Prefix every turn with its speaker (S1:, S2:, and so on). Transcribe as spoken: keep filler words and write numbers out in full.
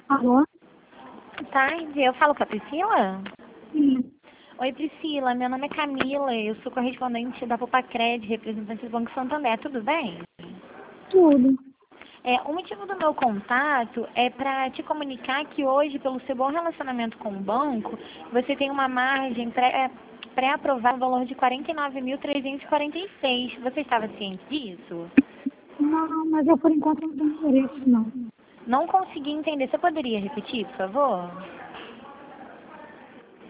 S1: Alô?
S2: Tarde, eu falo com a Priscila?
S1: Sim.
S2: Oi, Priscila, meu nome é Camila, eu sou correspondente da Popacred, representante do Banco Santander, tudo bem?
S1: Tudo.
S2: É, o motivo do meu contato é para te comunicar que hoje, pelo seu bom relacionamento com o banco, você tem uma margem pré- pré-aprovada no valor de quarenta e nove mil trezentos e quarenta e seis. Você estava ciente disso?
S1: Não, mas eu por enquanto não tenho interesse, não.
S2: Não consegui entender. Você poderia repetir, por favor?